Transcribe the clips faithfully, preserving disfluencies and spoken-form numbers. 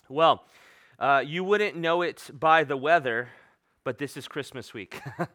Well, uh, you wouldn't know it by the weather, but this is Christmas week. uh,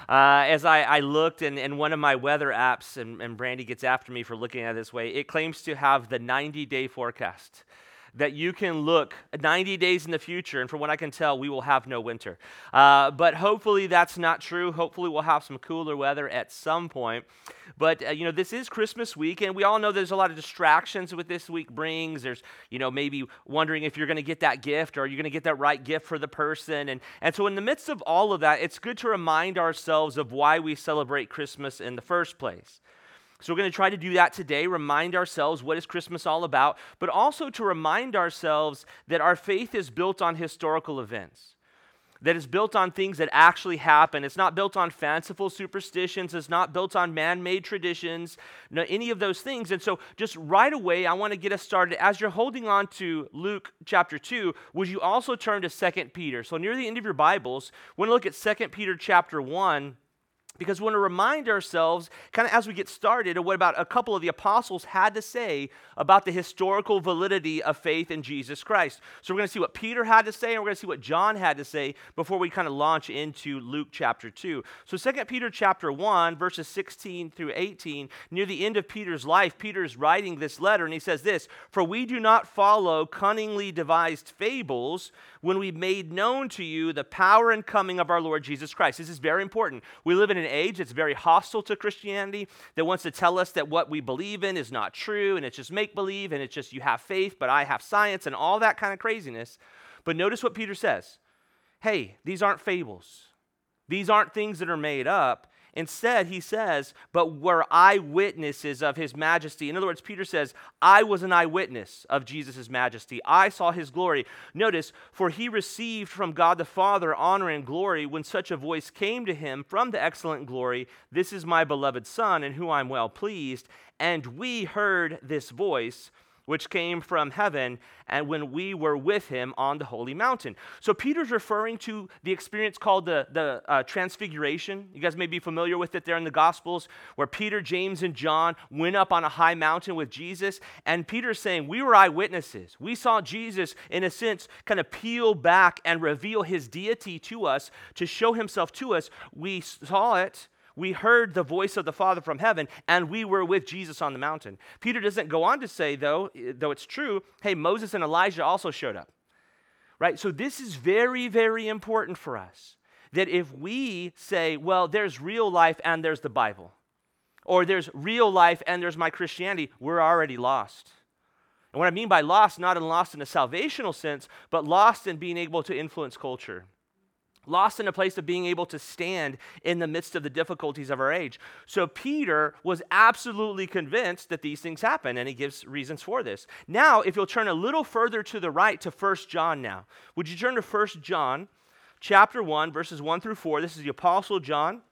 as I, I looked, and, and one of my weather apps, and, and Brandy gets after me for looking at it this way, it claims to have the ninety-day forecast. That you can look ninety days in the future, and from what I can tell, we will have no winter. Uh, but hopefully that's not true. Hopefully we'll have some cooler weather at some point. But, uh, you know, this is Christmas week, and we all know there's a lot of distractions with this week brings. There's, you know, maybe wondering if you're going to get that gift or you're going to get that right gift for the person. And, and so in the midst of all of that, it's good to remind ourselves of why we celebrate Christmas in the first place. So we're going to try to do that today, remind ourselves what is Christmas all about, but also to remind ourselves that our faith is built on historical events, that is built on things that actually happen. It's not built on fanciful superstitions. It's not built on man-made traditions, no, any of those things. And so just right away, I want to get us started. As you're holding on to Luke chapter two, would you also turn to Second Peter? So near the end of your Bibles, we're going to look at Second Peter chapter one, because we want to remind ourselves, kind of as we get started, of what about a couple of the apostles had to say about the historical validity of faith in Jesus Christ. So we're going to see what Peter had to say, and we're going to see what John had to say before we kind of launch into Luke chapter two. So Second Peter chapter one, verses sixteen through eighteen, near the end of Peter's life, Peter is writing this letter, and he says this, "For we do not follow cunningly devised fables when we made known to you the power and coming of our Lord Jesus Christ." This is very important. We live in an age that's very hostile to Christianity, that wants to tell us that what we believe in is not true, and it's just make-believe, and it's just you have faith, but I have science, and all that kind of craziness. But notice what Peter says. Hey, these aren't fables. These aren't things that are made up. Instead, he says, but we're eyewitnesses of his majesty. In other words, Peter says, I was an eyewitness of Jesus' majesty. I saw his glory. Notice, for he received from God the Father honor and glory when such a voice came to him from the excellent glory, "This is my beloved Son, in whom I'm well pleased." And we heard this voice, which came from heaven, and when we were with him on the holy mountain. So Peter's referring to the experience called the, the uh, Transfiguration. You guys may be familiar with it there in the Gospels, where Peter, James, and John went up on a high mountain with Jesus, and Peter's saying, we were eyewitnesses. We saw Jesus, in a sense, kind of peel back and reveal his deity to us, to show himself to us. We saw it. We heard the voice of the Father from heaven, and we were with Jesus on the mountain. Peter doesn't go on to say, though, though it's true, hey, Moses and Elijah also showed up, right? So this is very, very important for us, that if we say, well, there's real life and there's the Bible, or there's real life and there's my Christianity, we're already lost. And what I mean by lost, not in lost in a salvational sense, but lost in being able to influence culture. Lost in a place of being able to stand in the midst of the difficulties of our age. So Peter was absolutely convinced that these things happen, and he gives reasons for this. Now, if you'll turn a little further to the right to First John now. Would you turn to First John chapter one, verses one through four. This is the Apostle John.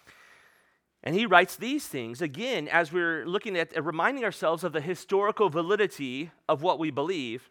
And he writes these things, again, as we're looking at, uh, reminding ourselves of the historical validity of what we believe.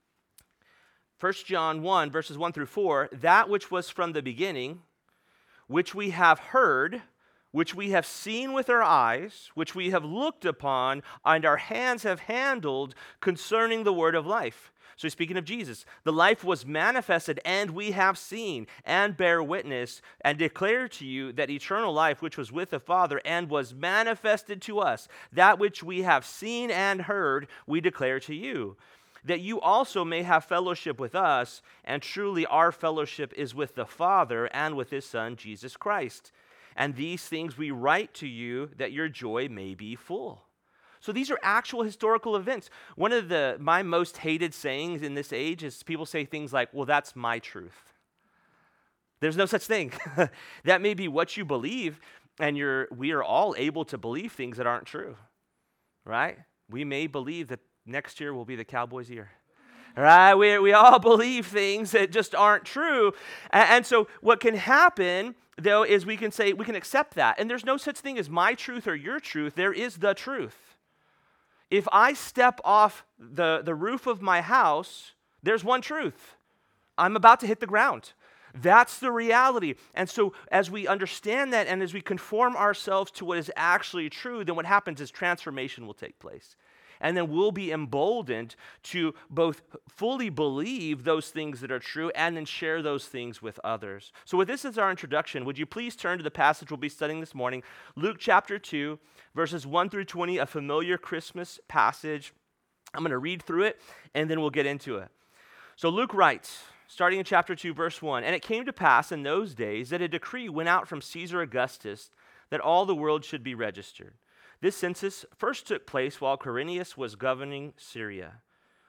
First John one, verses one through four, that which was from the beginning, which we have heard, which we have seen with our eyes, which we have looked upon, and our hands have handled concerning the word of life. So he's speaking of Jesus. The life was manifested, and we have seen, and bear witness, and declare to you that eternal life which was with the Father, and was manifested to us, that which we have seen and heard, we declare to you, that you also may have fellowship with us, and truly our fellowship is with the Father and with his Son, Jesus Christ. And these things we write to you, that your joy may be full. So these are actual historical events. One of the my most hated sayings in this age is people say things like, well, that's my truth. There's no such thing. That may be what you believe, and you're we are all able to believe things that aren't true, right? We may believe that next year will be the Cowboys' year. Right? We, we all believe things that just aren't true. And, and so what can happen, though, is we can say, we can accept that. And there's no such thing as my truth or your truth. There is the truth. If I step off the, the roof of my house, there's one truth. I'm about to hit the ground. That's the reality. And so as we understand that and as we conform ourselves to what is actually true, then what happens is transformation will take place. and then we'll be emboldened to both fully believe those things that are true and then share those things with others. So with this as our introduction, would you please turn to the passage we'll be studying this morning, Luke chapter two, verses one through twenty, a familiar Christmas passage. I'm going to read through it, and then we'll get into it. So Luke writes, starting in chapter two, verse one, "And it came to pass in those days that a decree went out from Caesar Augustus that all the world should be registered. This census first took place while Quirinius was governing Syria.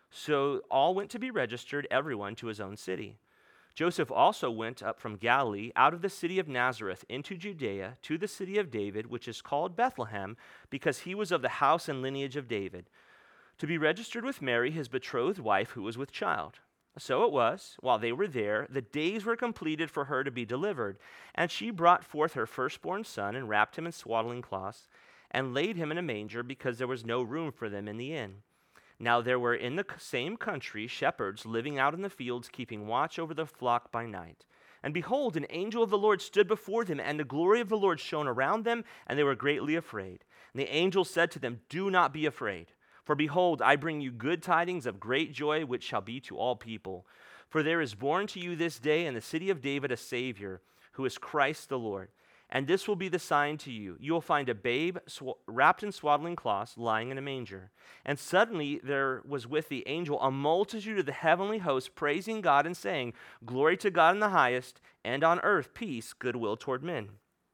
So all went to be registered, everyone to his own city. Joseph also went up from Galilee, out of the city of Nazareth, into Judea, to the city of David, which is called Bethlehem, because he was of the house and lineage of David, to be registered with Mary, his betrothed wife, who was with child. So it was, while they were there, the days were completed for her to be delivered. And she brought forth her firstborn son and wrapped him in swaddling cloths and laid him in a manger because there was no room for them in the inn. Now there were in the same country shepherds living out in the fields, keeping watch over the flock by night. And behold, an angel of the Lord stood before them, and the glory of the Lord shone around them, and they were greatly afraid. And the angel said to them, 'Do not be afraid. For behold, I bring you good tidings of great joy, which shall be to all people. For there is born to you this day in the city of David a Savior, who is Christ the Lord. And this will be the sign to you. You will find a babe sw- wrapped in swaddling cloths, lying in a manger.' And suddenly there was with the angel a multitude of the heavenly hosts, praising God and saying, 'Glory to God in the highest, and on earth peace, goodwill toward men.'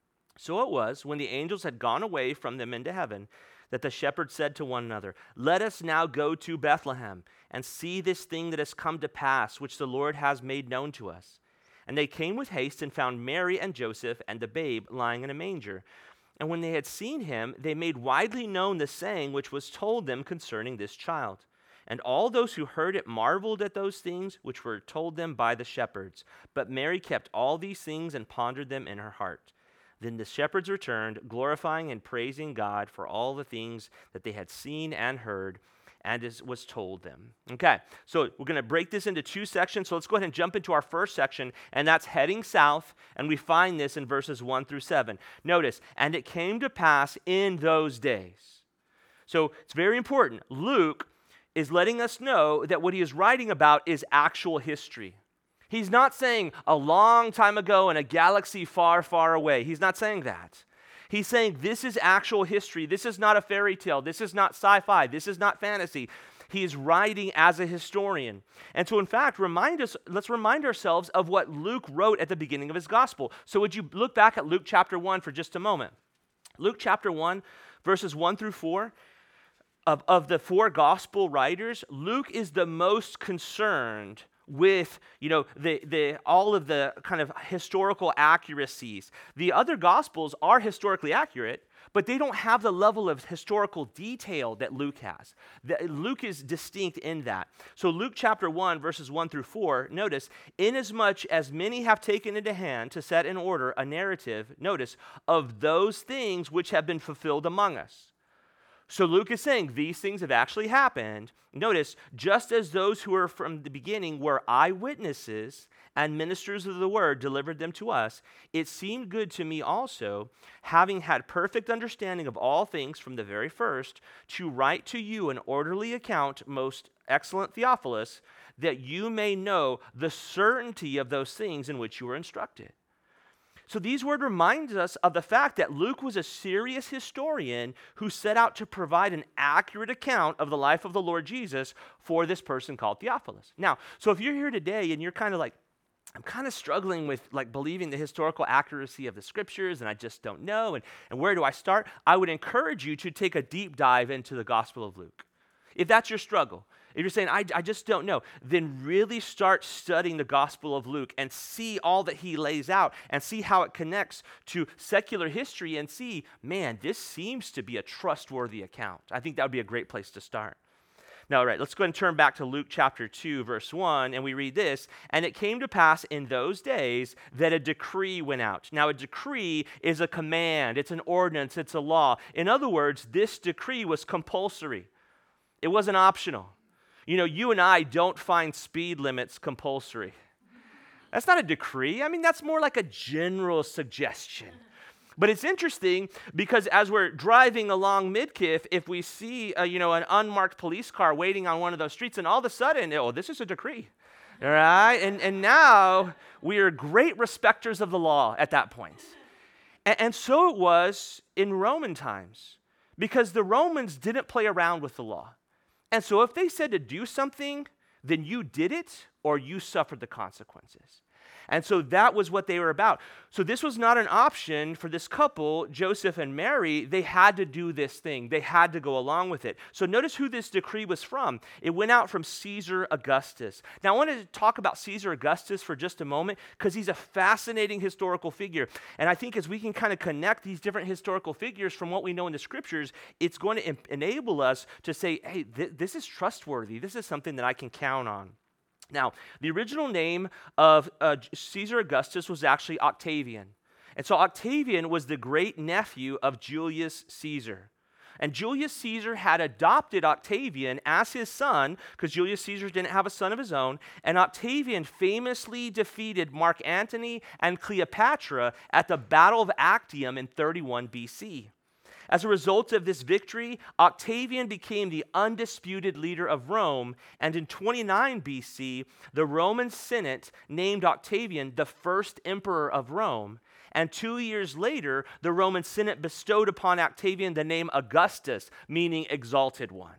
So it was, when the angels had gone away from them into heaven, that the shepherds said to one another, 'Let us now go to Bethlehem and see this thing that has come to pass, which the Lord has made known to us.' And they came with haste and found Mary and Joseph and the babe lying in a manger. And when they had seen him, they made widely known the saying which was told them concerning this child. And all those who heard it marveled at those things which were told them by the shepherds. But Mary kept all these things and pondered them in her heart. Then the shepherds returned, glorifying and praising God for all the things that they had seen and heard, and as was told them." Okay, so we're going to break this into two sections. So let's go ahead and jump into our first section, and that's heading south, and we find this in verses one through seven. Notice, "And it came to pass in those days." So it's very important. Luke is letting us know that what he is writing about is actual history. He's not saying a long time ago in a galaxy far, far away. He's not saying that. He's saying this is actual history. This is not a fairy tale. This is not sci-fi. This is not fantasy. He is writing as a historian. And so, in fact, remind us, let's remind ourselves of what Luke wrote at the beginning of his gospel. So would you look back at Luke chapter one for just a moment? Luke chapter one, verses one through four. Of, of the four gospel writers, Luke is the most concerned with, you know, the, the all of the kind of historical accuracies. The other gospels are historically accurate, but they don't have the level of historical detail that Luke has. The, Luke is distinct in that. So Luke chapter one, verses one through four, notice, "Inasmuch as many have taken into hand to set in order a narrative," notice, "of those things which have been fulfilled among us." So Luke is saying these things have actually happened. Notice, "just as those who were from the beginning were eyewitnesses and ministers of the word delivered them to us, it seemed good to me also, having had perfect understanding of all things from the very first, to write to you an orderly account, most excellent Theophilus, that you may know the certainty of those things in which you were instructed." So these words remind us of the fact that Luke was a serious historian who set out to provide an accurate account of the life of the Lord Jesus for this person called Theophilus. Now, so if you're here today and you're kind of like, I'm kind of struggling with like believing the historical accuracy of the scriptures and I just don't know, and, and where do I start? I would encourage you to take a deep dive into the Gospel of Luke. If that's your struggle, if you're saying, I, I just don't know, then really start studying the Gospel of Luke and see all that he lays out and see how it connects to secular history and see, man, this seems to be a trustworthy account. I think that would be a great place to start. Now, all right, let's go ahead and turn back to Luke chapter two, verse one, and we read this. "And it came to pass in those days that a decree went out." Now, a decree is a command, it's an ordinance, it's a law. In other words, this decree was compulsory. It wasn't optional. You know, you and I don't find speed limits compulsory. That's not a decree. I mean, that's more like a general suggestion. But it's interesting because as we're driving along Midkiff, if we see, uh, you know, an unmarked police car waiting on one of those streets, and all of a sudden, oh, this is a decree, all right? And, and now we are great respecters of the law at that point. And, and so it was in Roman times, because the Romans didn't play around with the law. And so if they said to do something, then you did it or you suffered the consequences. And so that was what they were about. So this was not an option for this couple, Joseph and Mary. They had to do this thing. They had to go along with it. So notice who this decree was from. It went out from Caesar Augustus. Now I wanted to talk about Caesar Augustus for just a moment because he's a fascinating historical figure. And I think as we can kind of connect these different historical figures from what we know in the scriptures, it's going to em- enable us to say, hey, th- this is trustworthy. This is something that I can count on. Now, the original name of uh, Caesar Augustus was actually Octavian. And so Octavian was the great nephew of Julius Caesar. And Julius Caesar had adopted Octavian as his son because Julius Caesar didn't have a son of his own. And Octavian famously defeated Mark Antony and Cleopatra at the Battle of Actium in thirty-one B C. As a result of this victory, Octavian became the undisputed leader of Rome, and in twenty-nine B C, the Roman Senate named Octavian the first emperor of Rome, and two years later, the Roman Senate bestowed upon Octavian the name Augustus, meaning exalted one.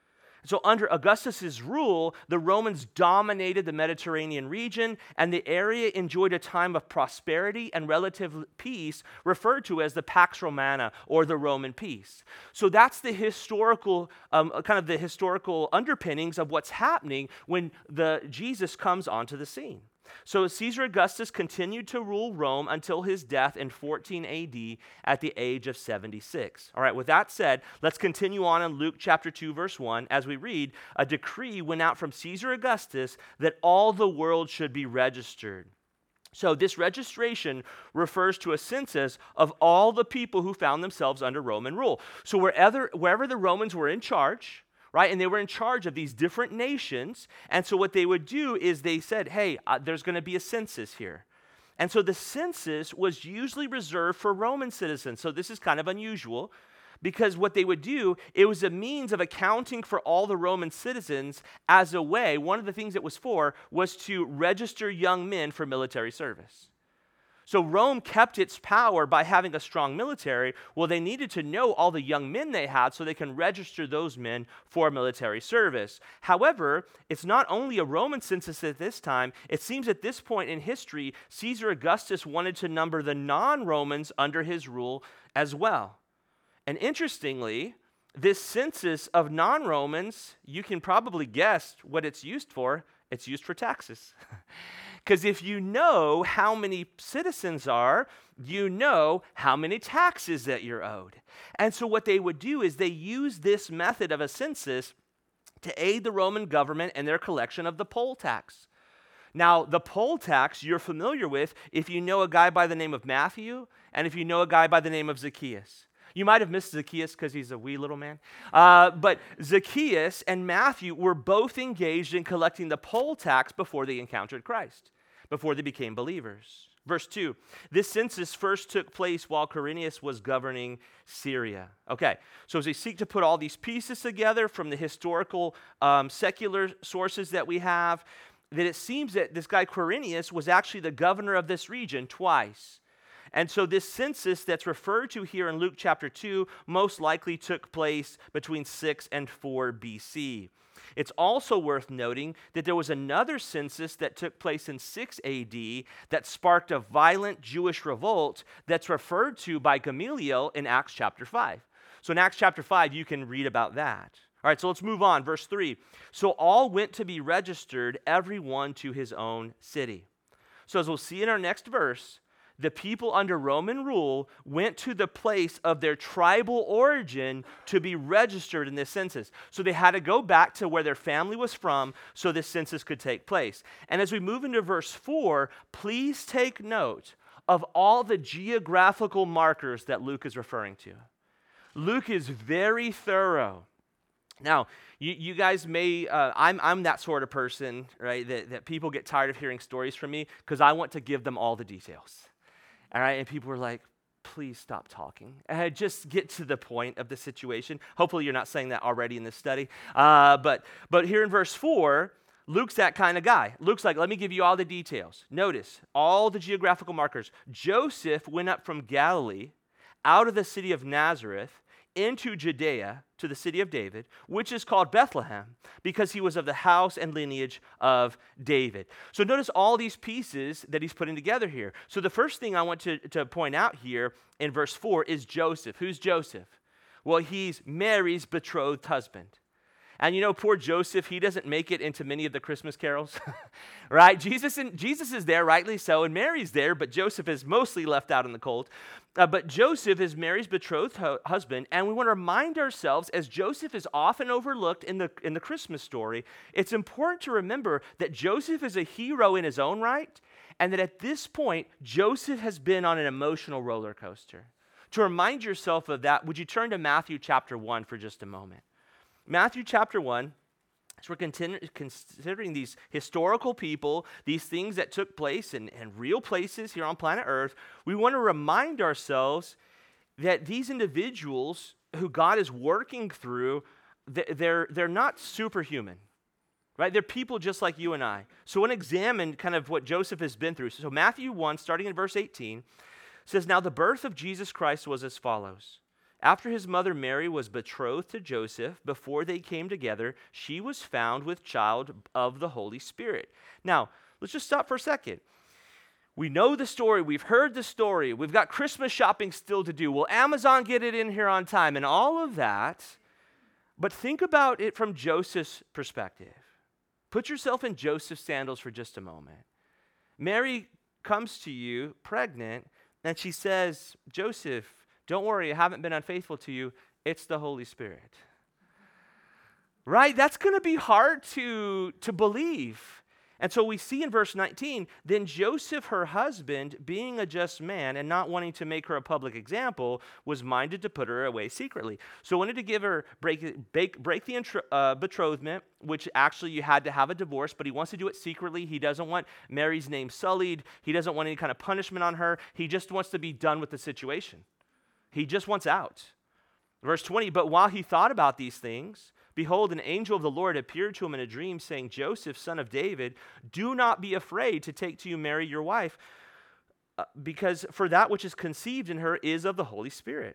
So under Augustus's rule, the Romans dominated the Mediterranean region, and the area enjoyed a time of prosperity and relative peace, referred to as the Pax Romana, or the Roman peace. So that's the historical, um, kind of the historical underpinnings of what's happening when the Jesus comes onto the scene. So Caesar Augustus continued to rule Rome until his death in fourteen A D at the age of seventy-six. All right, with that said, let's continue on in Luke chapter two, verse one, as we read, a decree went out from Caesar Augustus that all the world should be registered. So this registration refers to a census of all the people who found themselves under Roman rule. So wherever, wherever the Romans were in charge, right? And they were in charge of these different nations. And so what they would do is they said, hey, uh, there's going to be a census here. And so the census was usually reserved for Roman citizens. So this is kind of unusual because what they would do, it was a means of accounting for all the Roman citizens as a way. One of the things it was for was to register young men for military service. So Rome kept its power by having a strong military. Well, they needed to know all the young men they had so they can register those men for military service. However, it's not only a Roman census at this time. It seems at this point in history, Caesar Augustus wanted to number the non-Romans under his rule as well. And interestingly, this census of non-Romans, you can probably guess what it's used for. It's used for taxes. Because if you know how many citizens are, you know how many taxes that you're owed. And so what they would do is they use this method of a census to aid the Roman government in their collection of the poll tax. Now, the poll tax you're familiar with if you know a guy by the name of Matthew and if you know a guy by the name of Zacchaeus. You might have missed Zacchaeus because he's a wee little man. Uh, but Zacchaeus and Matthew were both engaged in collecting the poll tax before they encountered Christ, before they became believers. Verse two, this census first took place while Quirinius was governing Syria. Okay, so as they seek to put all these pieces together from the historical um, secular sources that we have, that it seems that this guy Quirinius was actually the governor of this region twice. And so this census that's referred to here in Luke chapter two most likely took place between six and four B C. It's also worth noting that there was another census that took place in six A D that sparked a violent Jewish revolt that's referred to by Gamaliel in Acts chapter five. So in Acts chapter five, you can read about that. All right, so let's move on. Verse three. So all went to be registered, every one to his own city. So as we'll see in our next verse, the people under Roman rule went to the place of their tribal origin to be registered in this census. So they had to go back to where their family was from so this census could take place. And as we move into verse four, please take note of all the geographical markers that Luke is referring to. Luke is very thorough. Now, you, you guys may, uh, I'm, I'm that sort of person, right, that, that people get tired of hearing stories from me because I want to give them all the details. All right, and people were like, please stop talking. Uh, just get to the point of the situation. Hopefully you're not saying that already in this study. Uh, but, but here in verse four, Luke's that kind of guy. Luke's like, let me give you all the details. Notice all the geographical markers. Joseph went up from Galilee out of the city of Nazareth into Judea to the city of David, which is called Bethlehem, because he was of the house and lineage of David. So notice all these pieces that he's putting together here. So the first thing I want to, to point out here in verse four is Joseph. Who's Joseph? Well, he's Mary's betrothed husband. And you know, poor Joseph, he doesn't make it into many of the Christmas carols, right? Jesus, and, Jesus is there, rightly so, and Mary's there, but Joseph is mostly left out in the cold. Uh, but Joseph is Mary's betrothed hu- husband, and we want to remind ourselves, as Joseph is often overlooked in the, in the Christmas story, it's important to remember that Joseph is a hero in his own right, and that at this point, Joseph has been on an emotional roller coaster. To remind yourself of that, would you turn to Matthew chapter one for just a moment? Matthew chapter one, as we're continu- considering these historical people, these things that took place in, in real places here on planet Earth, we want to remind ourselves that these individuals who God is working through, they're, they're not superhuman, right? They're people just like you and I. So I want to examine kind of what Joseph has been through. So Matthew one, starting in verse eighteen, says, "Now the birth of Jesus Christ was as follows. After his mother Mary was betrothed to Joseph, before they came together, she was found with child of the Holy Spirit." Now, let's just stop for a second. We know the story. We've heard the story. We've got Christmas shopping still to do. Will Amazon get it in here on time? And all of that. But think about it from Joseph's perspective. Put yourself in Joseph's sandals for just a moment. Mary comes to you pregnant, and she says, "Joseph, don't worry, I haven't been unfaithful to you. It's the Holy Spirit." Right? That's going to be hard to, to believe. And so we see in verse nineteen, "Then Joseph, her husband, being a just man and not wanting to make her a public example, was minded to put her away secretly." So wanted to give her, break, break, break the intro, uh, betrothment, which actually you had to have a divorce, but he wants to do it secretly. He doesn't want Mary's name sullied. He doesn't want any kind of punishment on her. He just wants to be done with the situation. He just wants out. Verse twenty, "But while he thought about these things, behold, an angel of the Lord appeared to him in a dream, saying, 'Joseph, son of David, do not be afraid to take to you Mary your wife, uh, because for that which is conceived in her is of the Holy Spirit.'"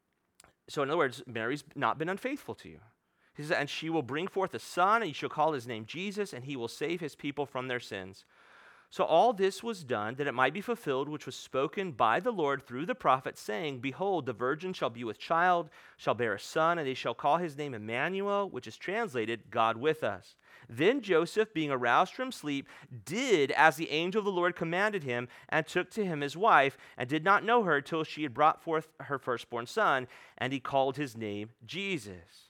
So in other words, Mary's not been unfaithful to you. He says, "And she will bring forth a son, and you shall call his name Jesus, and he will save his people from their sins." So all this was done that it might be fulfilled, which was spoken by the Lord through the prophet, saying, "Behold, the virgin shall be with child, shall bear a son, and they shall call his name Emmanuel," which is translated, "God with us." Then Joseph, being aroused from sleep, did as the angel of the Lord commanded him, and took to him his wife, and did not know her till she had brought forth her firstborn son, and he called his name Jesus.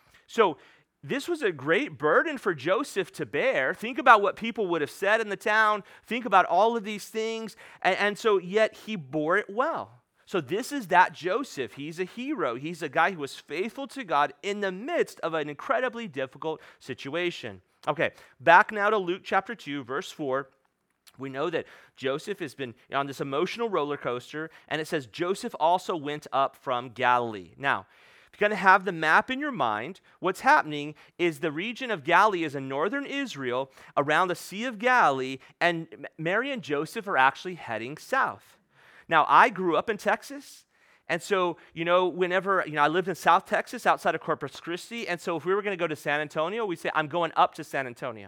So this was a great burden for Joseph to bear. Think about what people would have said in the town. Think about all of these things. And, and so yet he bore it well. So this is that Joseph. He's a hero. He's a guy who was faithful to God in the midst of an incredibly difficult situation. Okay, back now to Luke chapter two, verse four. We know that Joseph has been on this emotional roller coaster, and it says Joseph also went up from Galilee. Now, if you kind of have the map in your mind, what's happening is the region of Galilee is in northern Israel around the Sea of Galilee, and Mary and Joseph are actually heading south. Now, I grew up in Texas, and so, you know, whenever, you know, I lived in South Texas outside of Corpus Christi, and so if we were going to go to San Antonio, we'd say, "I'm going up to San Antonio."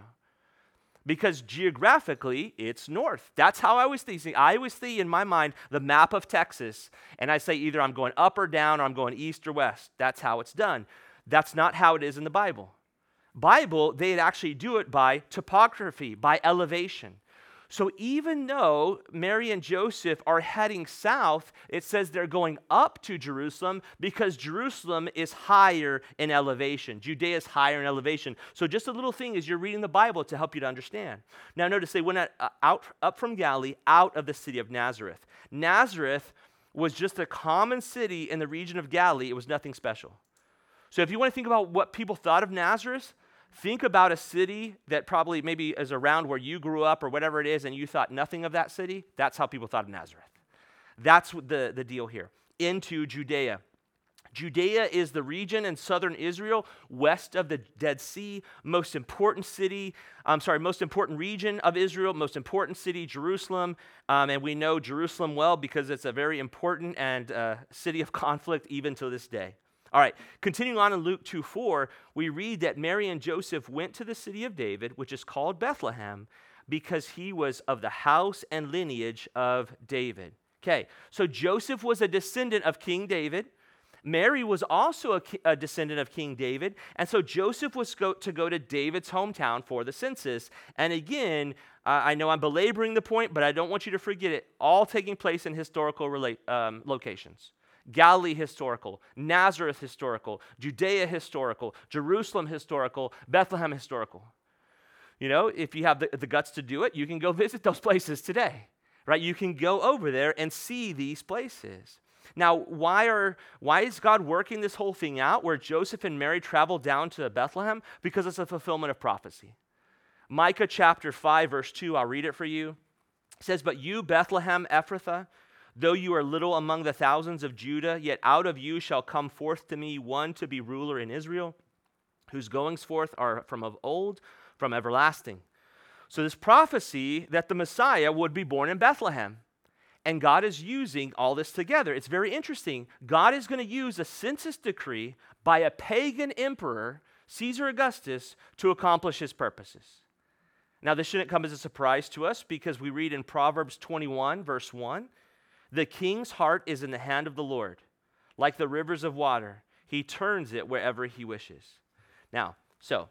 Because geographically, it's north. That's how I always think. I always see in my mind the map of Texas, and I say either I'm going up or down, or I'm going east or west. That's how it's done. That's not how it is in the Bible. Bible, they actually do it by topography, by elevation. So even though Mary and Joseph are heading south, it says they're going up to Jerusalem because Jerusalem is higher in elevation. Judea is higher in elevation. So just a little thing as you're reading the Bible to help you to understand. Now notice they went out up from Galilee, out of the city of Nazareth. Nazareth was just a common city in the region of Galilee. It was nothing special. So if you want to think about what people thought of Nazareth, think about a city that probably maybe is around where you grew up or whatever it is, and you thought nothing of that city. That's how people thought of Nazareth. That's what the, the deal here. Into Judea. Judea is the region in southern Israel, west of the Dead Sea, most important city, I'm sorry, most important region of Israel, most important city, Jerusalem. Um, and we know Jerusalem well because it's a very important and uh, city of conflict even to this day. All right, continuing on in Luke two four, we read that Mary and Joseph went to the city of David, which is called Bethlehem, because he was of the house and lineage of David. Okay, so Joseph was a descendant of King David. Mary was also a, a descendant of King David, and so Joseph was go, to go to David's hometown for the census. And again, uh, I know I'm belaboring the point, but I don't want you to forget it, all taking place in historical relate, um, locations. Galilee historical, Nazareth historical, Judea historical, Jerusalem historical, Bethlehem historical. You know, if you have the, the guts to do it, you can go visit those places today, right? You can go over there and see these places. Now, why are why is God working this whole thing out where Joseph and Mary traveled down to Bethlehem? Because it's a fulfillment of prophecy. Micah chapter five, verse two, I'll read it for you. It says, "But you, Bethlehem Ephrathah, though you are little among the thousands of Judah, yet out of you shall come forth to me one to be ruler in Israel, whose goings forth are from of old, from everlasting." So this prophecy that the Messiah would be born in Bethlehem. And God is using all this together. It's very interesting. God is going to use a census decree by a pagan emperor, Caesar Augustus, to accomplish his purposes. Now, this shouldn't come as a surprise to us because we read in Proverbs twenty-one, verse one, "The king's heart is in the hand of the Lord. Like the rivers of water, he turns it wherever he wishes." Now, so,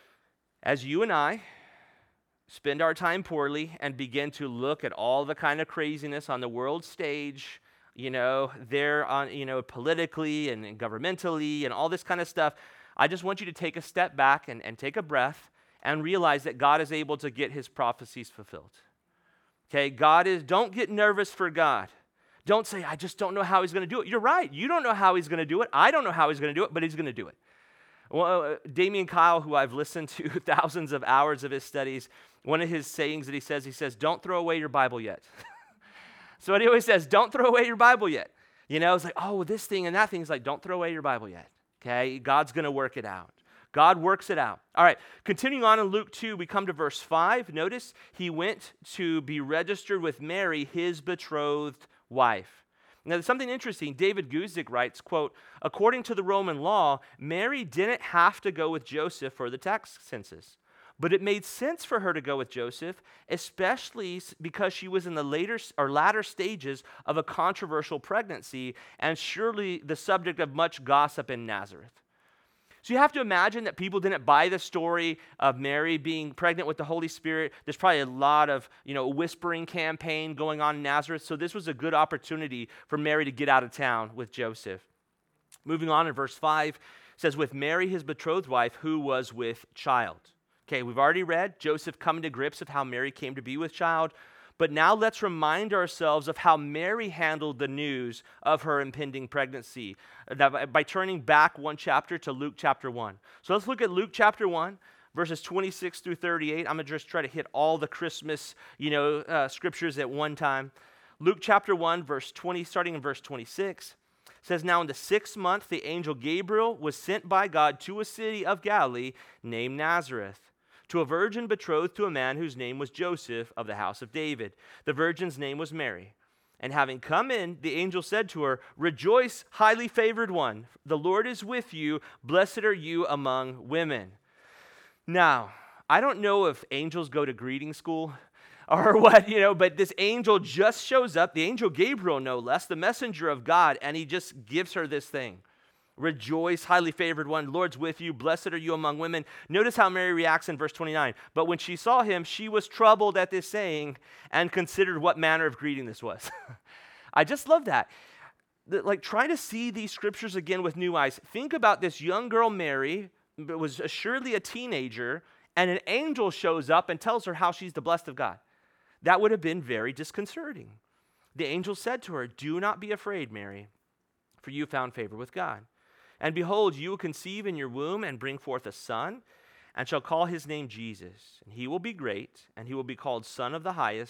as you and I spend our time poorly and begin to look at all the kind of craziness on the world stage, you know, there on, you know, politically and, and governmentally and all this kind of stuff, I just want you to take a step back and, and take a breath and realize that God is able to get his prophecies fulfilled. Okay, God is, don't get nervous for God. Don't say, I just don't know how he's going to do it. You're right. You don't know how he's going to do it. I don't know how he's going to do it, but he's going to do it. Well, uh, Damian Kyle, who I've listened to thousands of hours of his studies, one of his sayings that he says, he says, don't throw away your Bible yet. So what he always says, don't throw away your Bible yet. You know, it's like, oh, this thing and that thing. He's like, don't throw away your Bible yet. Okay, God's going to work it out. God works it out. All right, continuing on in Luke two, we come to verse five. Notice he went to be registered with Mary, his betrothed wife. Now, there's something interesting. David Guzik writes, quote, "According to the Roman law, Mary didn't have to go with Joseph for the tax census. But it made sense for her to go with Joseph, especially because she was in the later or latter stages of a controversial pregnancy and surely the subject of much gossip in Nazareth." So you have to imagine that people didn't buy the story of Mary being pregnant with the Holy Spirit. There's probably a lot of, you know, whispering campaign going on in Nazareth. So this was a good opportunity for Mary to get out of town with Joseph. Moving on in verse five, it says, "With Mary, his betrothed wife, who was with child." Okay, we've already read Joseph coming to grips of how Mary came to be with child, but now let's remind ourselves of how Mary handled the news of her impending pregnancy by turning back one chapter to Luke chapter one. So let's look at Luke chapter one, verses twenty-six through thirty-eight. I'm going to just try to hit all the Christmas, you know, uh, scriptures at one time. Luke chapter one, verse twenty, starting in verse twenty-six. Says, "Now in the sixth month, the angel Gabriel was sent by God to a city of Galilee named Nazareth, to a virgin betrothed to a man whose name was Joseph of the house of David. The virgin's name was Mary. And having come in, the angel said to her, 'Rejoice, highly favored one. The Lord is with you. Blessed are you among women.'" Now, I don't know if angels go to greeting school or what, you know, but this angel just shows up, the angel Gabriel no less, the messenger of God, and he just gives her this thing. "Rejoice, highly favored one, Lord's with you, blessed are you among women." Notice how Mary reacts in verse twenty-nine. "But when she saw him, she was troubled at this saying and considered what manner of greeting this was." I just love that. The, like, try to see these scriptures again with new eyes. Think about this young girl, Mary, but was assuredly a teenager, and an angel shows up and tells her how she's the blessed of God. That would have been very disconcerting. The angel said to her, "Do not be afraid, Mary, for you found favor with God. And behold, you will conceive in your womb and bring forth a son, and shall call his name Jesus. And he will be great, and he will be called Son of the Highest.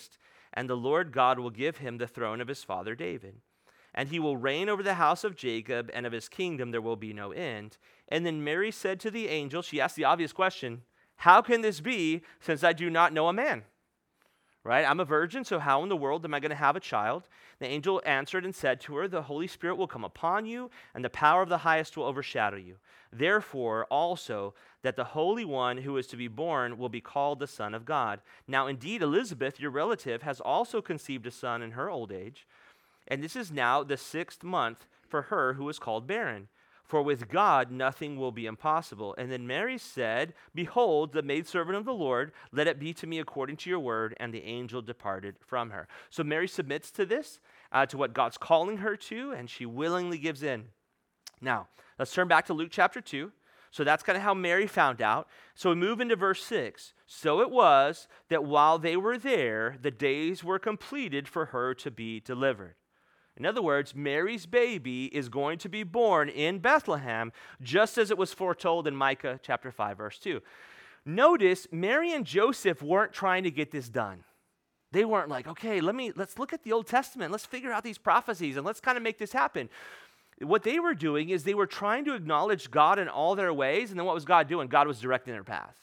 and the Lord God will give him the throne of his father David. And he will reign over the house of Jacob, and of his kingdom there will be no end. And then Mary said to the angel, she asked the obvious question, how can this be since I do not know a man? Right? I'm a virgin, so how in the world am I going to have a child? The angel answered and said to her, the Holy Spirit will come upon you, and the power of the highest will overshadow you. Therefore, also, that the Holy One who is to be born will be called the Son of God. Now, indeed, Elizabeth, your relative, has also conceived a son in her old age, and this is now the sixth month for her who is called barren. For with God nothing will be impossible. And then Mary said, behold, the maidservant of the Lord, let it be to me according to your word. And the angel departed from her. So Mary submits to this, uh, to what God's calling her to, and she willingly gives in. Now, let's turn back to Luke chapter two. So that's kind of how Mary found out. So we move into verse six. So it was that while they were there, the days were completed for her to be delivered. In other words, Mary's baby is going to be born in Bethlehem, just as it was foretold in Micah chapter five, verse two. Notice, Mary and Joseph weren't trying to get this done. They weren't like, okay, let me, let's look at the Old Testament. Let's figure out these prophecies and let's kind of make this happen. What they were doing is they were trying to acknowledge God in all their ways, and then what was God doing? God was directing their paths.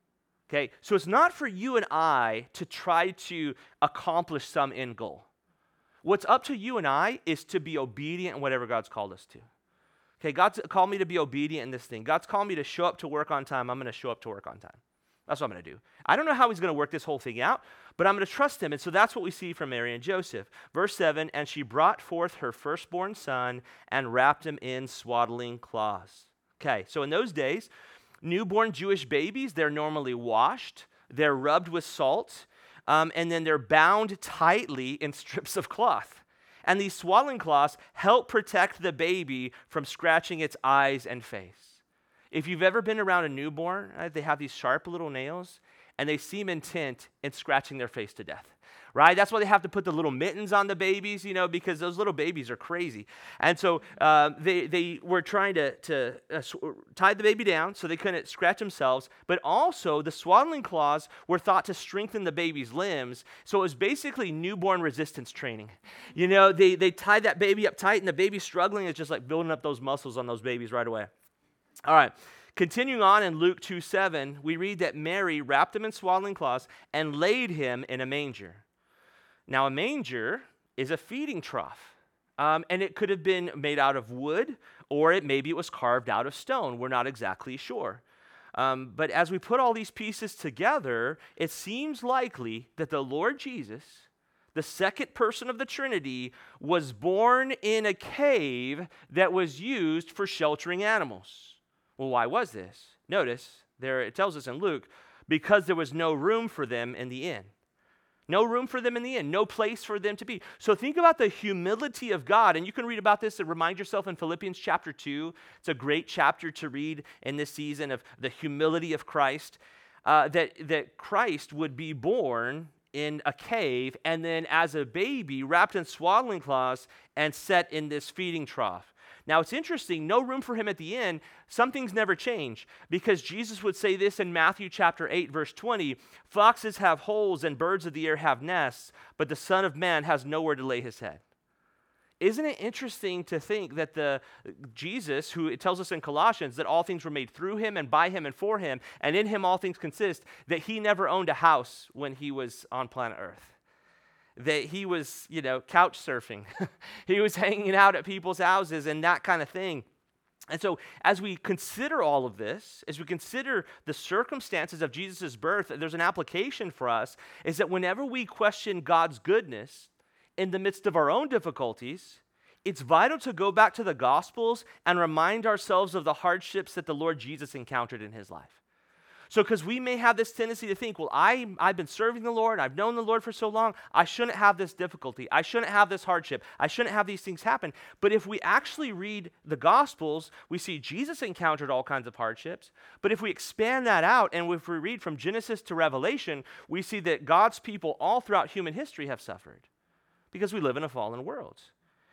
Okay, so it's not for you and I to try to accomplish some end goal. What's up to you and I is to be obedient in whatever God's called us to. Okay, God's called me to be obedient in this thing. God's called me to show up to work on time. I'm going to show up to work on time. That's what I'm going to do. I don't know how he's going to work this whole thing out, but I'm going to trust him. And so that's what we see from Mary and Joseph. Verse seven, and she brought forth her firstborn son and wrapped him in swaddling cloths. Okay, so in those days, newborn Jewish babies, they're normally washed, they're rubbed with salt, Um, and then they're bound tightly in strips of cloth. And these swaddling cloths help protect the baby from scratching its eyes and face. If you've ever been around a newborn, right, they have these sharp little nails, and they seem intent in scratching their face to death. Right? That's why they have to put the little mittens on the babies, you know, because those little babies are crazy. And so uh, they they were trying to, to uh, sw- tie the baby down so they couldn't scratch themselves. But also, the swaddling cloths were thought to strengthen the baby's limbs. So it was basically newborn resistance training. You know, they, they tied that baby up tight, and the baby struggling is just like building up those muscles on those babies right away. All right. Continuing on in Luke two seven, we read that Mary wrapped him in swaddling cloths and laid him in a manger. Now, a manger is a feeding trough, um, and it could have been made out of wood, or it maybe it was carved out of stone. We're not exactly sure. Um, but as we put all these pieces together, it seems likely that the Lord Jesus, the second person of the Trinity, was born in a cave that was used for sheltering animals. Well, why was this? Notice, there it tells us in Luke, because there was no room for them in the inn. No room for them in the inn, no place for them to be. So think about the humility of God, and you can read about this and remind yourself in Philippians chapter two. It's a great chapter to read in this season of the humility of Christ, uh, that, that Christ would be born in a cave and then as a baby wrapped in swaddling cloths and set in this feeding trough. Now, it's interesting, no room for him at the inn. Some things never change, because Jesus would say this in Matthew chapter eight, verse twenty, foxes have holes and birds of the air have nests, but the Son of Man has nowhere to lay his head. Isn't it interesting to think that the Jesus, who it tells us in Colossians that all things were made through him and by him and for him, and in him all things consist, that he never owned a house when he was on planet Earth? That he was, you know, couch surfing. He was hanging out at people's houses and that kind of thing. And so as we consider all of this, as we consider the circumstances of Jesus' birth, there's an application for us, is that whenever we question God's goodness in the midst of our own difficulties, it's vital to go back to the Gospels and remind ourselves of the hardships that the Lord Jesus encountered in his life. So because we may have this tendency to think, well, I, I've been serving the Lord, I've known the Lord for so long, I shouldn't have this difficulty, I shouldn't have this hardship, I shouldn't have these things happen. But if we actually read the Gospels, we see Jesus encountered all kinds of hardships. But if we expand that out, and if we read from Genesis to Revelation, we see that God's people all throughout human history have suffered, because we live in a fallen world.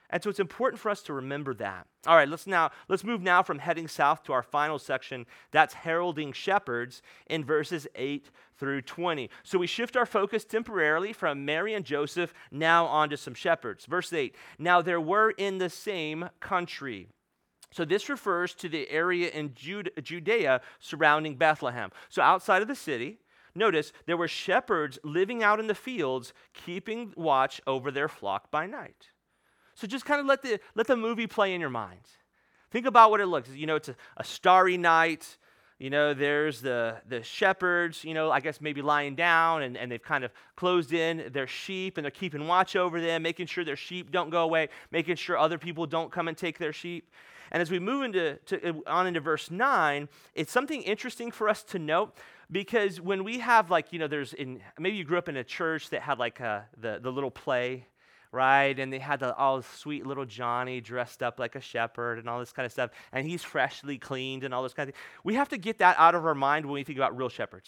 And so it's important for us to remember that. All right, let's now let's move now from heading south to our final section. That's heralding shepherds in verses eight through twenty. So we shift our focus temporarily from Mary and Joseph now onto some shepherds. Verse eight. Now there were in the same country. So this refers to the area in Jude- Judea surrounding Bethlehem. So outside of the city, notice there were shepherds living out in the fields, keeping watch over their flock by night. So just kind of let the let the movie play in your mind. Think about what it looks. You know, it's a, a starry night. You know, there's the, the shepherds, you know, I guess maybe lying down, and, and they've kind of closed in their sheep, and they're keeping watch over them, making sure their sheep don't go away, making sure other people don't come and take their sheep. And as we move into to, on into verse nine, it's something interesting for us to note, because when we have, like, you know, there's in, maybe you grew up in a church that had like a, the, the little play, right? And they had the all sweet little Johnny dressed up like a shepherd and all this kind of stuff, and he's freshly cleaned and all this kind of thing. We have to get that out of our mind when we think about real shepherds.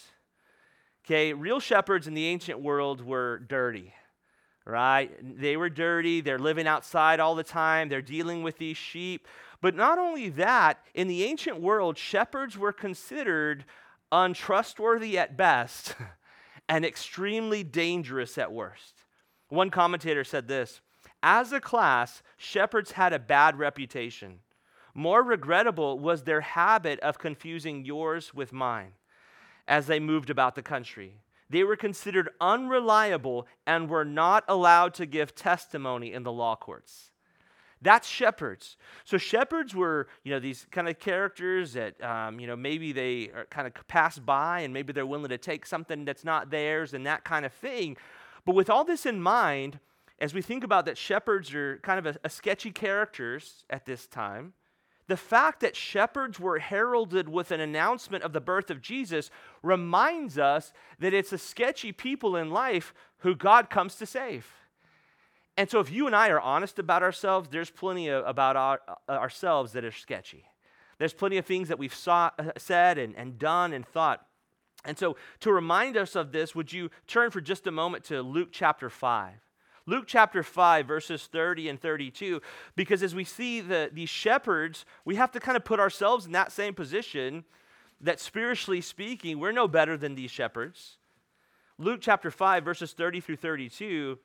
Okay, real shepherds in the ancient world were dirty, right? They were dirty. They're living outside all the time. They're dealing with these sheep. But not only that, in the ancient world, shepherds were considered untrustworthy at best and extremely dangerous at worst. One commentator said this: as a class, shepherds had a bad reputation. More regrettable was their habit of confusing yours with mine as they moved about the country. They were considered unreliable and were not allowed to give testimony in the law courts. That's shepherds. So shepherds were, you know, these kind of characters that, um, you know, maybe they are kind of pass by, and maybe they're willing to take something that's not theirs and that kind of thing. But with all this in mind, as we think about that shepherds are kind of a, a sketchy characters at this time, the fact that shepherds were heralded with an announcement of the birth of Jesus reminds us that it's a sketchy people in life who God comes to save. And so if you and I are honest about ourselves, there's plenty of, about our, uh, ourselves that are sketchy. There's plenty of things that we've saw, uh, said and, and done and thought. And so to remind us of this, would you turn for just a moment to Luke chapter five? Luke chapter five, verses thirty and thirty-two, because as we see the, these shepherds, we have to kind of put ourselves in that same position that spiritually speaking, we're no better than these shepherds. Luke chapter five, verses thirty through thirty-two,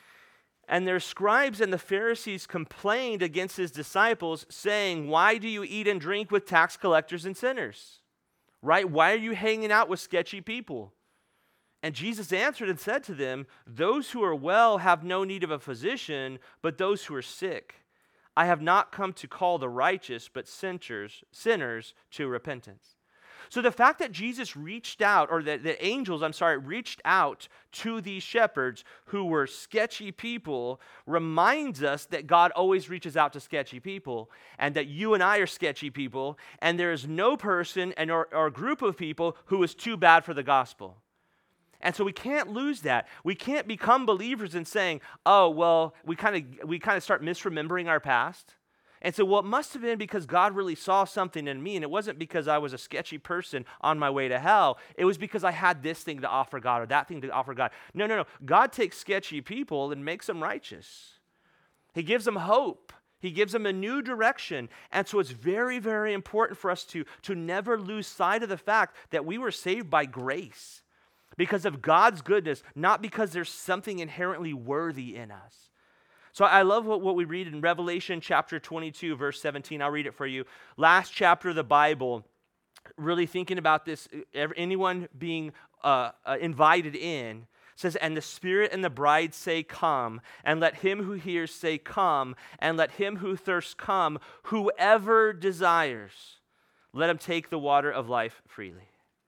and their scribes and the Pharisees complained against his disciples, saying, "Why do you eat and drink with tax collectors and sinners?" Right? Why are you hanging out with sketchy people? And Jesus answered and said to them, "Those who are well have no need of a physician, but those who are sick. I have not come to call the righteous, but sinners, sinners to repentance." So the fact that Jesus reached out, or that the angels, I'm sorry, reached out to these shepherds who were sketchy people reminds us that God always reaches out to sketchy people, and that you and I are sketchy people, and there is no person and or, or group of people who is too bad for the gospel. And so we can't lose that. We can't become believers in saying, oh, well, we kind of we kind of start misremembering our past. And so, well, it must have been because God really saw something in me, and it wasn't because I was a sketchy person on my way to hell. It was because I had this thing to offer God or that thing to offer God. No, no, no. God takes sketchy people and makes them righteous. He gives them hope. He gives them a new direction. And so it's very, very important for us to, to never lose sight of the fact that we were saved by grace because of God's goodness, not because there's something inherently worthy in us. So I love what, what we read in Revelation chapter twenty-two, verse seventeen. I'll read it for you. Last chapter of the Bible, really thinking about this, anyone being uh, uh, invited in, says, "And the Spirit and the bride say, 'Come,' and let him who hears say, 'Come,' and let him who thirsts come, whoever desires, let him take the water of life freely."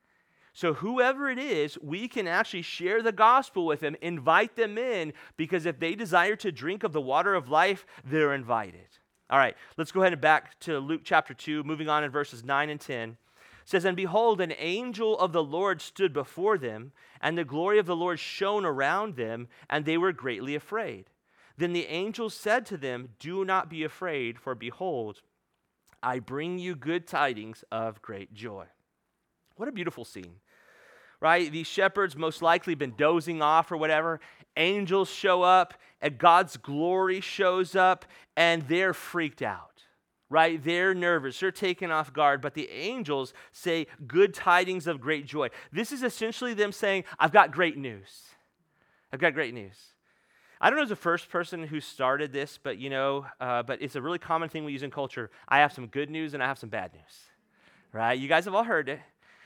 So whoever it is, we can actually share the gospel with them, invite them in, because if they desire to drink of the water of life, they're invited. All right, let's go ahead and back to Luke chapter two, moving on in verses nine and ten. It says, "And behold, an angel of the Lord stood before them, and the glory of the Lord shone around them, and they were greatly afraid. Then the angel said to them, 'Do not be afraid, for behold, I bring you good tidings of great joy.'" What a beautiful scene. right? These shepherds most likely been dozing off or whatever. Angels show up, and God's glory shows up, and they're freaked out, right? They're nervous. They're taken off guard. But the angels say good tidings of great joy. This is essentially them saying, I've got great news. I've got great news. I don't know the first person who started this, but you know, uh, but it's a really common thing we use in culture. I have some good news and I have some bad news, right? You guys have all heard it.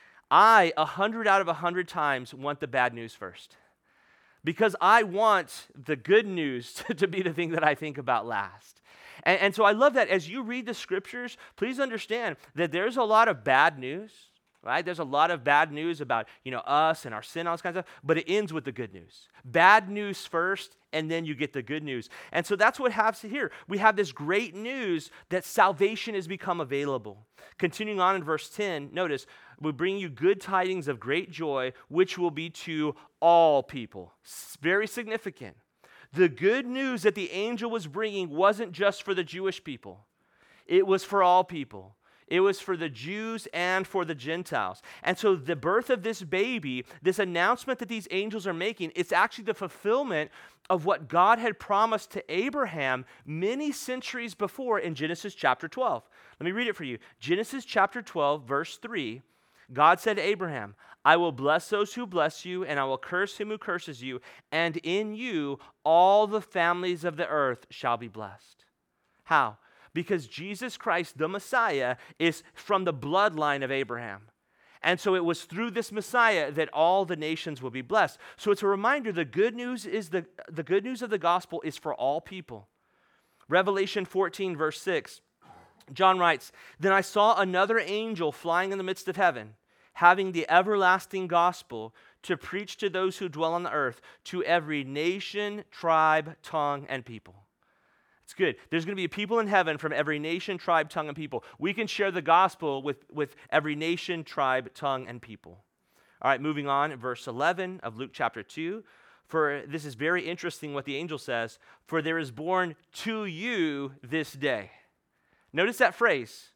I, a hundred out of a hundred times, want the bad news first. Because I want the good news to, to be the thing that I think about last. And, and so I love that as you read the scriptures, please understand that there's a lot of bad news, right? There's a lot of bad news about, you know, us and our sin, all this kind of stuff, but it ends with the good news. Bad news first, and then you get the good news. And so that's what happens here. We have this great news that salvation has become available. Continuing on in verse ten, notice, we bring you good tidings of great joy, which will be to all people. It's very significant. The good news that the angel was bringing wasn't just for the Jewish people. It was for all people. It was for the Jews and for the Gentiles. And so the birth of this baby, this announcement that these angels are making, it's actually the fulfillment of what God had promised to Abraham many centuries before in Genesis chapter twelve. Let me read it for you. Genesis chapter twelve, verse three, God said to Abraham, I will bless those who bless you, and I will curse him who curses you, and in you all the families of the earth shall be blessed. How? Because Jesus Christ, the Messiah, is from the bloodline of Abraham. And so it was through this Messiah that all the nations will be blessed. So it's a reminder, the good news is the, the good news of the gospel is for all people. Revelation fourteen, verse six, John writes, Then I saw another angel flying in the midst of heaven, having the everlasting gospel to preach to those who dwell on the earth, to every nation, tribe, tongue, and people. It's good. There's going to be people in heaven from every nation, tribe, tongue, and people. We can share the gospel with, with every nation, tribe, tongue, and people. All right, moving on, verse eleven of Luke chapter two. For this is very interesting what the angel says. For there is born to you this day. Notice that phrase,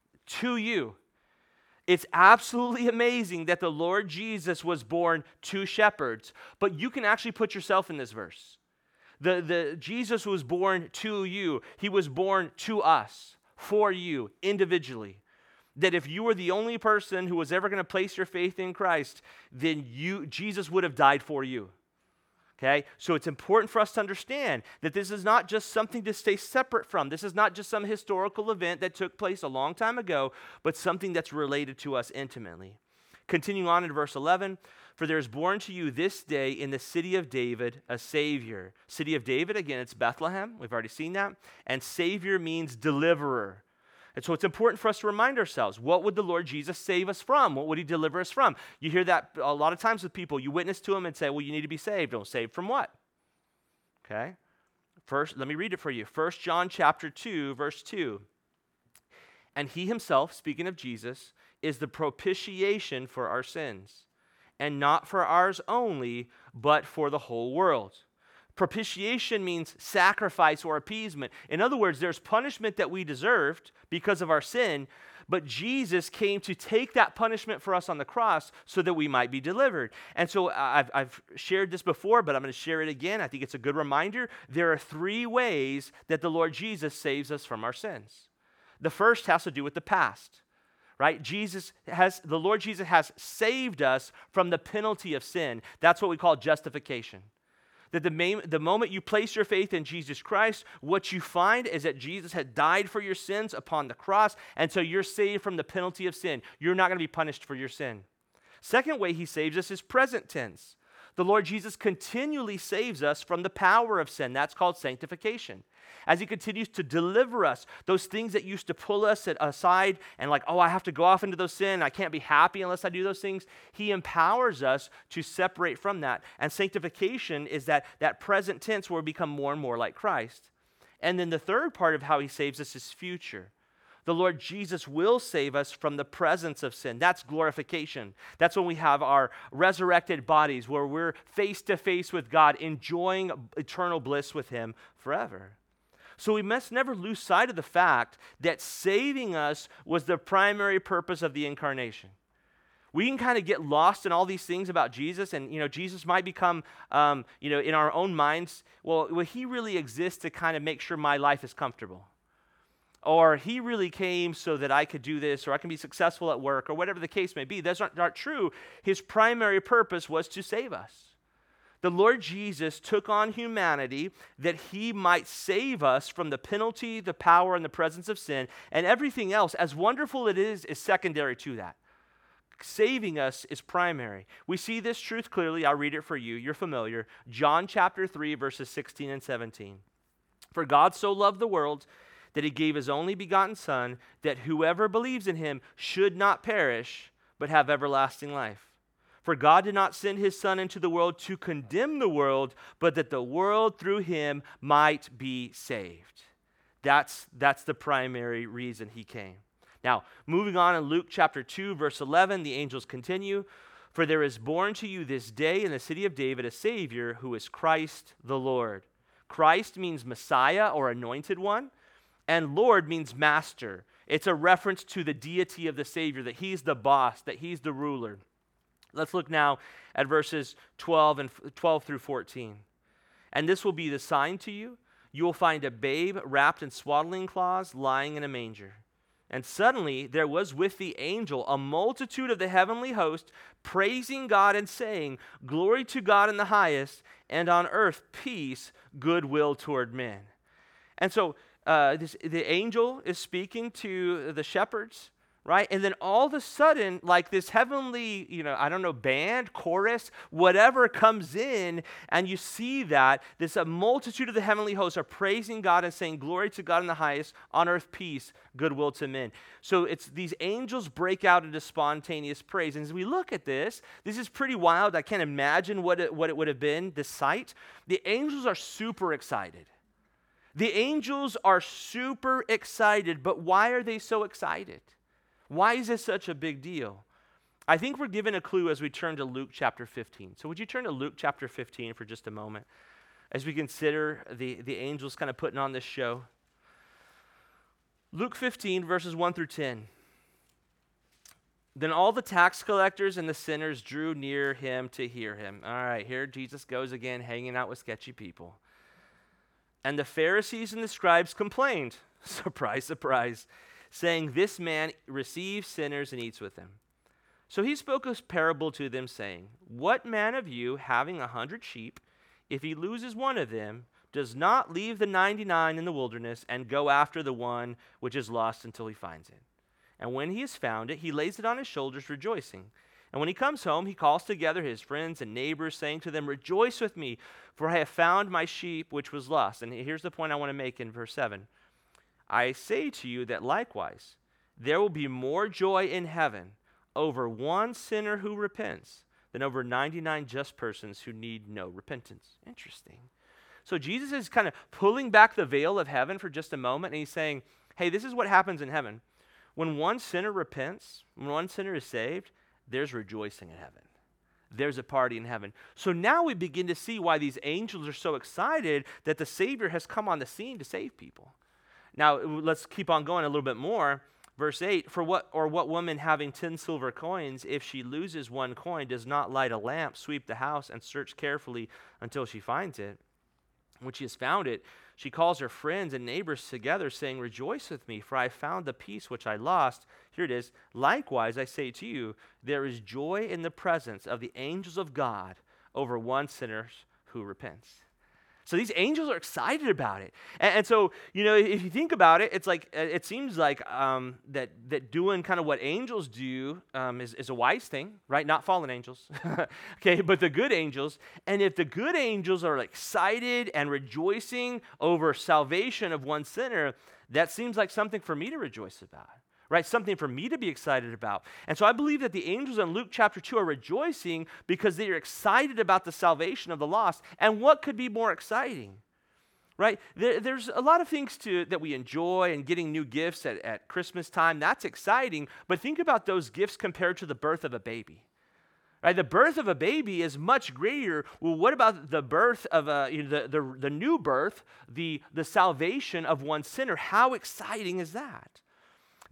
to you. It's absolutely amazing that the Lord Jesus was born to shepherds, but you can actually put yourself in this verse. The, the Jesus was born to you. He was born to us, for you, individually. That if you were the only person who was ever going to place your faith in Christ, then you Jesus would have died for you. Okay? So it's important for us to understand that this is not just something to stay separate from. This is not just some historical event that took place a long time ago, but something that's related to us intimately. Continuing on in verse eleven, for there is born to you this day in the city of David a Savior. City of David, again, it's Bethlehem. We've already seen that. And Savior means deliverer. And so it's important for us to remind ourselves, what would the Lord Jesus save us from? What would he deliver us from? You hear that a lot of times with people. You witness to them and say, well, you need to be saved. Don't save from what? Okay. First, let me read it for you. First John chapter two, verse two. And he himself, speaking of Jesus, is the propitiation for our sins, and not for ours only, but for the whole world. Propitiation means sacrifice or appeasement. In other words, there's punishment that we deserved because of our sin, but Jesus came to take that punishment for us on the cross so that we might be delivered. And so I've, I've shared this before, but I'm going to share it again. I think it's a good reminder. There are three ways that the Lord Jesus saves us from our sins. The first has to do with the past. Right? Jesus has, the Lord Jesus has saved us from the penalty of sin. That's what we call justification. That the, main, the moment you place your faith in Jesus Christ, what you find is that Jesus had died for your sins upon the cross, and so you're saved from the penalty of sin. You're not going to be punished for your sin. Second way he saves us is present tense. The Lord Jesus continually saves us from the power of sin. That's called sanctification. As he continues to deliver us, those things that used to pull us aside and like, oh, I have to go off into those sin. I can't be happy unless I do those things. He empowers us to separate from that. And sanctification is that, that present tense where we become more and more like Christ. And then the third part of how he saves us is future. The Lord Jesus will save us from the presence of sin. That's glorification. That's when we have our resurrected bodies where we're face to face with God, enjoying eternal bliss with him forever. So we must never lose sight of the fact that saving us was the primary purpose of the incarnation. We can kind of get lost in all these things about Jesus, and you know, Jesus might become, um, you know, in our own minds, well, well, he really exists to kind of make sure my life is comfortable. Or he really came so that I could do this, or I can be successful at work, or whatever the case may be. That's not, not true. His primary purpose was to save us. The Lord Jesus took on humanity that he might save us from the penalty, the power, and the presence of sin, and everything else, as wonderful it is, is secondary to that. Saving us is primary. We see this truth clearly. I'll read it for you. You're familiar. John chapter three, verses sixteen and seventeen. For God so loved the world that he gave his only begotten Son, that whoever believes in him should not perish, but have everlasting life. For God did not send his Son into the world to condemn the world, but that the world through him might be saved. That's, that's the primary reason he came. Now, moving on in Luke chapter two, verse eleven, the angels continue. For there is born to you this day in the city of David a Savior who is Christ the Lord. Christ means Messiah or anointed one, and Lord means master. It's a reference to the deity of the Savior, that he's the boss, that he's the ruler. Let's look now at verses twelve and twelve through fourteen. And this will be the sign to you. You will find a babe wrapped in swaddling cloths lying in a manger. And suddenly there was with the angel a multitude of the heavenly host praising God and saying, Glory to God in the highest, and on earth peace, goodwill toward men. And so uh, this, the angel is speaking to the shepherds, right? And then all of a sudden, like this heavenly, you know, I don't know, band, chorus, whatever comes in, and you see that this a multitude of the heavenly hosts are praising God and saying, Glory to God in the highest, on earth peace, goodwill to men. So it's these angels break out into spontaneous praise. And as we look at this, this is pretty wild. I can't imagine what it, what it would have been, this sight. The angels are super excited. The angels are super excited, but why are they so excited? Why is this such a big deal? I think we're given a clue as we turn to Luke chapter fifteen. So would you turn to Luke chapter fifteen for just a moment as we consider the, the angels kind of putting on this show? Luke fifteen, verses one through ten. Then all the tax collectors and the sinners drew near him to hear him. All right, here Jesus goes again, hanging out with sketchy people. And the Pharisees and the scribes complained, surprise, surprise, saying, This man receives sinners and eats with them. So he spoke a parable to them, saying, What man of you, having a hundred sheep, if he loses one of them, does not leave the ninety-nine in the wilderness and go after the one which is lost until he finds it? And when he has found it, he lays it on his shoulders, rejoicing. And when he comes home, he calls together his friends and neighbors, saying to them, Rejoice with me, for I have found my sheep which was lost. And here's the point I want to make in verse seven. I say to you that likewise, there will be more joy in heaven over one sinner who repents than over ninety-nine just persons who need no repentance. Interesting. So Jesus is kind of pulling back the veil of heaven for just a moment, and he's saying, hey, this is what happens in heaven. When one sinner repents, when one sinner is saved, there's rejoicing in heaven. There's a party in heaven. So now we begin to see why these angels are so excited that the Savior has come on the scene to save people. Now, let's keep on going a little bit more. Verse eight, for what or what woman having ten silver coins, if she loses one coin, does not light a lamp, sweep the house, and search carefully until she finds it? When she has found it, she calls her friends and neighbors together, saying, Rejoice with me, for I found the piece which I lost. Here it is. Likewise, I say to you, there is joy in the presence of the angels of God over one sinner who repents. So these angels are excited about it. And, and so, you know, if you think about it, it's like, it seems like um, that that doing kind of what angels do um, is, is a wise thing, right? Not fallen angels, okay, but the good angels. And if the good angels are excited and rejoicing over salvation of one sinner, that seems like something for me to rejoice about. Right, something for me to be excited about. And so I believe that the angels in Luke chapter two are rejoicing because they are excited about the salvation of the lost. And what could be more exciting? Right? There, there's a lot of things to, that we enjoy, and getting new gifts at, at Christmas time, that's exciting. But think about those gifts compared to the birth of a baby. Right? The birth of a baby is much greater. Well, what about the birth of a, you know, the, the, the new birth, the, the salvation of one sinner? How exciting is that? Now,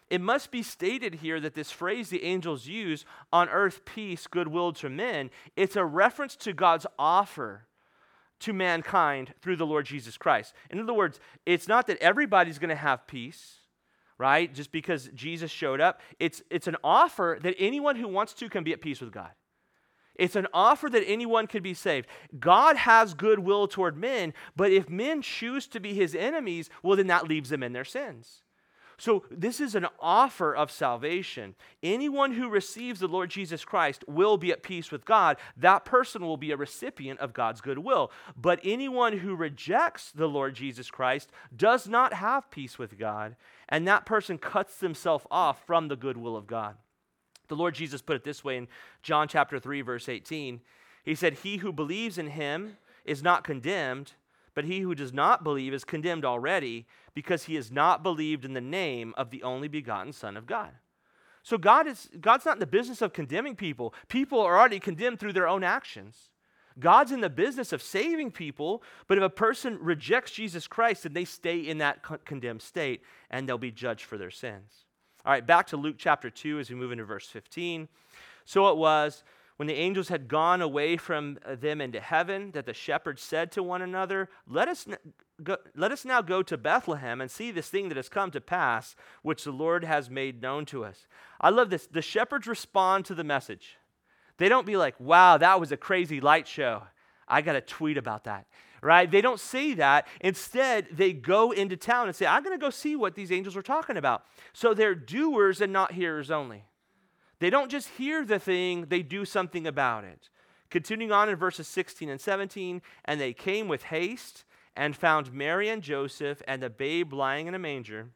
it must be stated here that this phrase the angels use, on earth peace, goodwill to men, it's a reference to God's offer to mankind through the Lord Jesus Christ. In other words, it's not that everybody's going to have peace, right? Just because Jesus showed up. It's, it's an offer that anyone who wants to can be at peace with God. It's an offer that anyone can be saved. God has goodwill toward men, but if men choose to be his enemies, well, then that leaves them in their sins. So this is an offer of salvation. Anyone who receives the Lord Jesus Christ will be at peace with God. That person will be a recipient of God's goodwill. But anyone who rejects the Lord Jesus Christ does not have peace with God, and that person cuts themselves off from the goodwill of God. The Lord Jesus put it this way in John chapter three, verse eighteen. He said, "He who believes in him is not condemned, but he who does not believe is condemned already, because he has not believed in the name of the only begotten Son of God." So God is God's not in the business of condemning people. People are already condemned through their own actions. God's in the business of saving people, but if a person rejects Jesus Christ, then they stay in that con- condemned state, and they'll be judged for their sins. All right, back to Luke chapter two as we move into verse fifteen. "So it was, when the angels had gone away from them into heaven, that the shepherds said to one another, Let us, n- go, let us now go to Bethlehem and see this thing that has come to pass, which the Lord has made known to us." I love this. The shepherds respond to the message. They don't be like, "Wow, that was a crazy light show. I got to tweet about that." Right? They don't say that. Instead, they go into town and say, "I'm going to go see what these angels were talking about." So they're doers and not hearers only. They don't just hear the thing, they do something about it. Continuing on in verses sixteen and seventeen, "And they came with haste and found Mary and Joseph and the babe lying in a manger.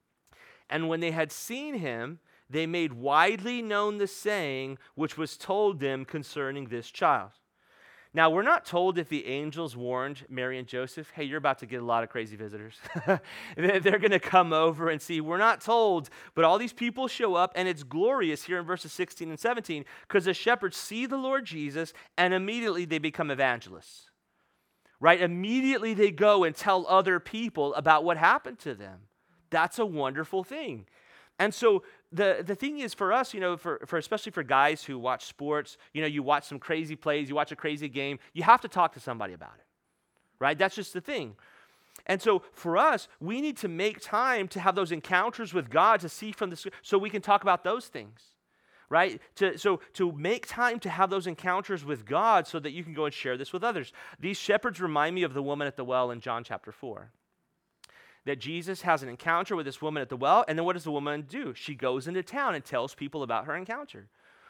And when they had seen him, they made widely known the saying which was told them concerning this child." Now, we're not told if the angels warned Mary and Joseph, "Hey, you're about to get a lot of crazy visitors." They're going to come over and see. We're not told, but all these people show up, and it's glorious here in verses sixteen and seventeen, because the shepherds see the Lord Jesus, and immediately they become evangelists. Right? Immediately they go and tell other people about what happened to them. That's a wonderful thing. And so the, the thing is for us, you know, for, for especially for guys who watch sports, you know, you watch some crazy plays, you watch a crazy game, you have to talk to somebody about it, right? That's just the thing. And so for us, we need to make time to have those encounters with God to see from the, so we can talk about those things, right? To, so to make time to have those encounters with God so that you can go and share this with others. These shepherds remind me of the woman at the well in John chapter four. That Jesus has an encounter with this woman at the well, and then what does the woman do? She goes into town and tells people about her encounter.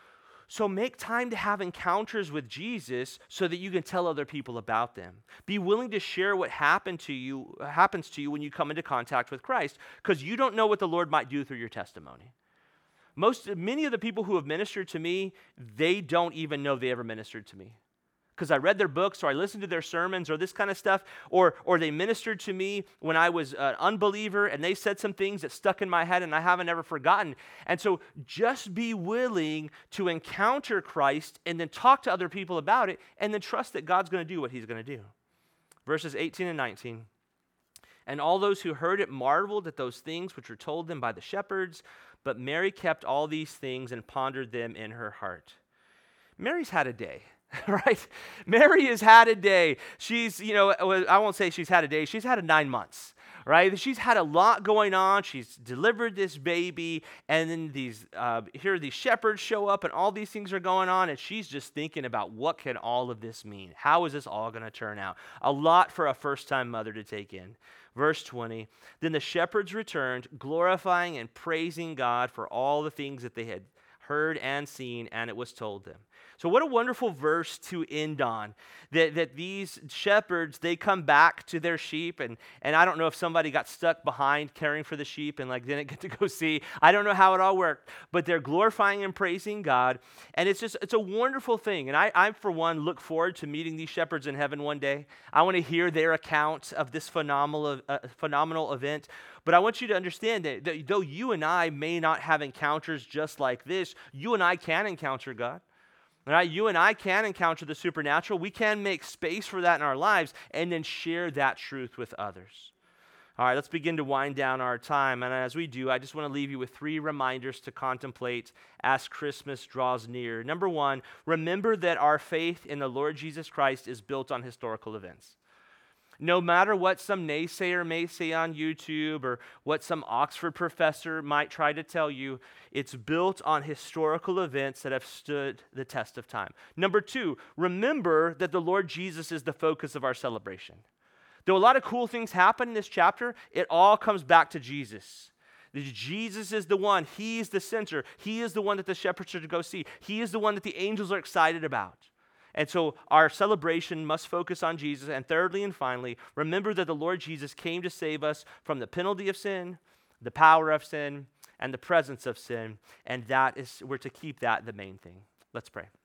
So make time to have encounters with Jesus so that you can tell other people about them. Be willing to share what happened to you, happens to you when you come into contact with Christ, because you don't know what the Lord might do through your testimony. Most, many of the people who have ministered to me, they don't even know they ever ministered to me. Because I read their books, or I listened to their sermons, or this kind of stuff, or or they ministered to me when I was an unbeliever, and they said some things that stuck in my head, and I haven't ever forgotten. And so just be willing to encounter Christ, and then talk to other people about it, and then trust that God's going to do what he's going to do. Verses eighteen and nineteen. "And all those who heard it marveled at those things which were told them by the shepherds, but Mary kept all these things and pondered them in her heart." Mary's had a day. Right? Mary has had a day. She's, you know, I won't say she's had a day. She's had a nine months, right? She's had a lot going on. She's delivered this baby, and then these, uh, here these shepherds show up, and all these things are going on, and she's just thinking about what can all of this mean? How is this all going to turn out? A lot for a first-time mother to take in. Verse twenty, "Then the shepherds returned, glorifying and praising God for all the things that they had heard and seen, and it was told them." So what a wonderful verse to end on, that, that these shepherds, they come back to their sheep, and, and I don't know if somebody got stuck behind caring for the sheep and like didn't get to go see. I don't know how it all worked, but they're glorifying and praising God, and it's just, it's a wonderful thing. And I, I, for one, look forward to meeting these shepherds in heaven one day. I want to hear their account of this phenomenal, uh, phenomenal event. But I want you to understand that, that though you and I may not have encounters just like this, you and I can encounter God. Right? You and I can encounter the supernatural. We can make space for that in our lives and then share that truth with others. All right, let's begin to wind down our time. And as we do, I just want to leave you with three reminders to contemplate as Christmas draws near. Number one, remember that our faith in the Lord Jesus Christ is built on historical events. No matter what some naysayer may say on YouTube or what some Oxford professor might try to tell you, it's built on historical events that have stood the test of time. Number two, remember that the Lord Jesus is the focus of our celebration. Though a lot of cool things happen in this chapter, it all comes back to Jesus. Jesus is the one. He is the center. He is the one that the shepherds are to go see. He is the one that the angels are excited about. And so our celebration must focus on Jesus. And thirdly and finally, remember that the Lord Jesus came to save us from the penalty of sin, the power of sin, and the presence of sin. And that is, we're to keep that the main thing. Let's pray.